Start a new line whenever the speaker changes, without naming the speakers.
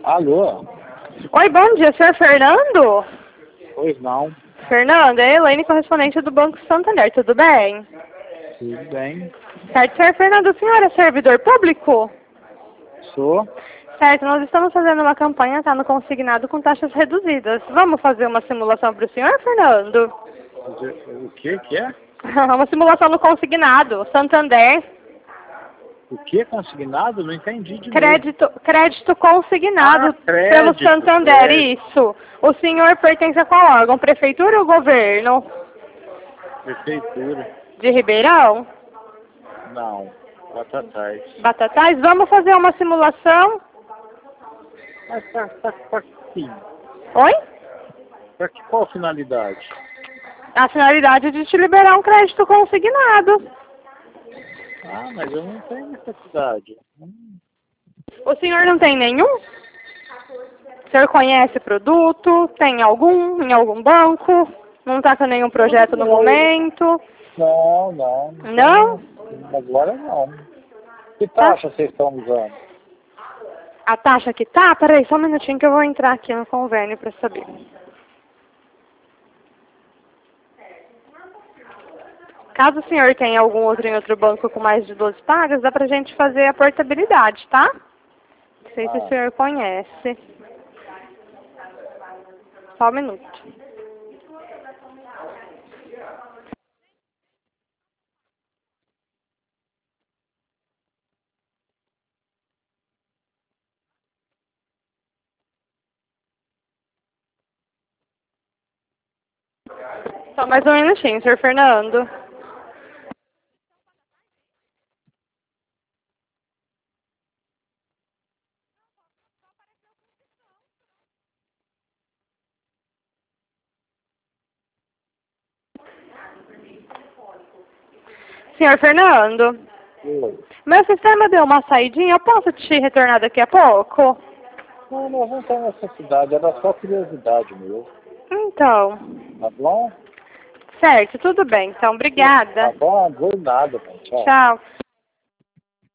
Alô?
Oi, bom dia, senhor Fernando?
Pois não.
Fernando, é a Elaine, correspondente do Banco Santander, tudo bem?
Tudo bem.
Certo, senhor Fernando, o senhor é servidor público?
Sou.
Certo, nós estamos fazendo uma campanha, tá, no consignado com taxas reduzidas. Vamos fazer uma simulação para o senhor, Fernando?
O que é?
Uma simulação no consignado, Santander.
O que consignado? Não entendi de novo.
Crédito consignado pelo
Crédito,
Santander,
crédito.
isso. O senhor pertence a qual órgão? Prefeitura ou governo?
Prefeitura.
De Ribeirão?
Não. Batatais.
Batatais? Vamos fazer uma simulação?
Mas pra quem?
Oi?
Pra qual finalidade?
A finalidade de te liberar um crédito consignado.
Ah, mas eu não tenho necessidade.
O senhor não tem nenhum? O senhor conhece produto? Tem algum? Em algum banco? Não está com nenhum projeto no momento?
Não.
Não?
Agora não. Que taxa vocês estão usando?
A taxa que tá? Peraí, só um minutinho que eu vou entrar aqui no convênio para saber. Caso o senhor tenha algum outro em outro banco com mais de 12 pagas, dá pra gente fazer a portabilidade, tá? Não sei se o senhor conhece. Só um minuto. Só mais um minutinho, senhor Fernando. Senhor Fernando,
Oi.
meu sistema deu uma saidinha, eu posso te retornar daqui a pouco?
Não, nós não temos necessidade, era só curiosidade mesmo.
Então,
Tá bom?
certo, tudo bem, então, obrigada.
Tá bom, não nada, tchau.
Tchau.